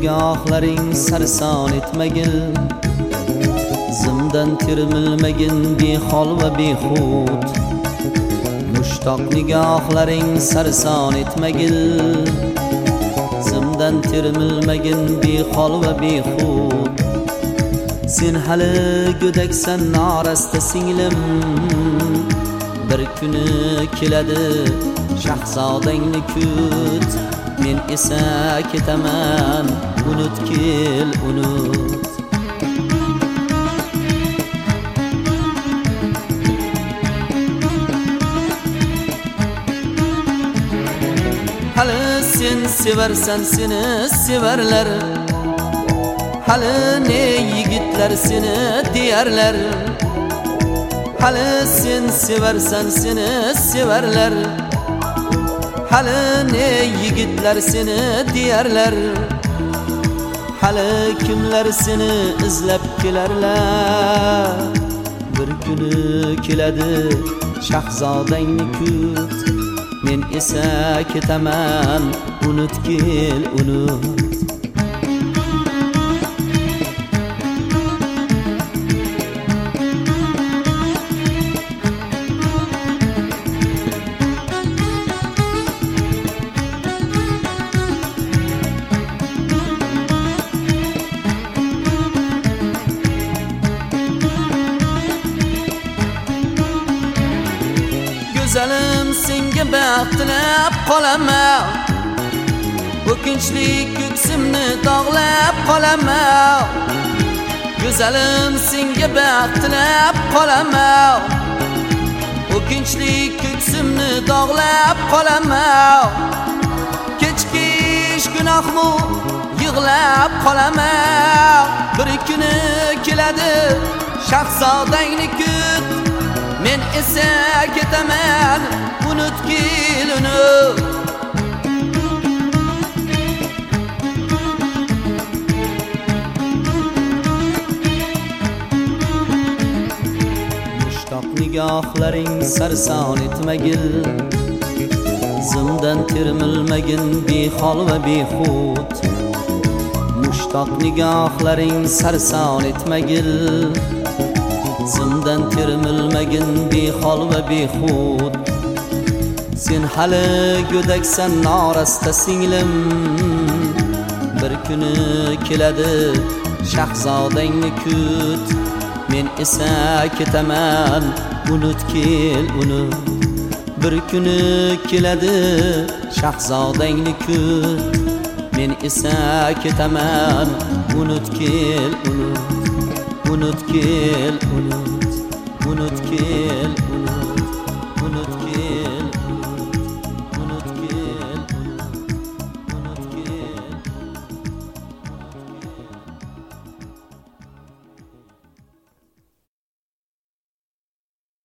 nigohlaring sarson etmagil, zimdan termilmagin behol va behud. Mushtoq nigohlaring sarson etmagil, zimdan termilmagin behol va behud. Sen hali go'daksan norasta singlim, bir kuni keladi shahzodangni kut. Men esa ketaman, unut kel, unut. Hali sen seversan seni severler, hali ne yigitlar seni deyarlar. Hali sen seversan seni severler, hali ne yigitlar seni deyarlar. Hali kimlar seni izlab kelarlar. Bir kuni keladi shahzodangni kut. Men esa ketaman, unut kel, unut. Güzelim senga baxt tilab qolaman, o'kinchli ko'ksimni dog'lab qolaman. Güzelim senga baxt tilab qolaman, o'kinchli ko'ksimni dog'lab qolaman. Kechkish gunohmu yig'lab qolaman. Bir kuni keladi shahzodangni kut. Men esa ketaman, unut kel, unut. Mushtoq nigohlaring sarson etmagil, zimdan termilmagin behol va behud. Mushtoq nigohlaring sarson etmagil, zimdan termilmagin behol va behud. Sen hali go'daksan norasta singlim, bir kuni keladi shahzodangni kut. Men esa ketaman, unut kel, unut. Bir kuni keladi shahzodangni kut. Men esa ketaman, unut kel, unut. Unut kel, unut, unut kel.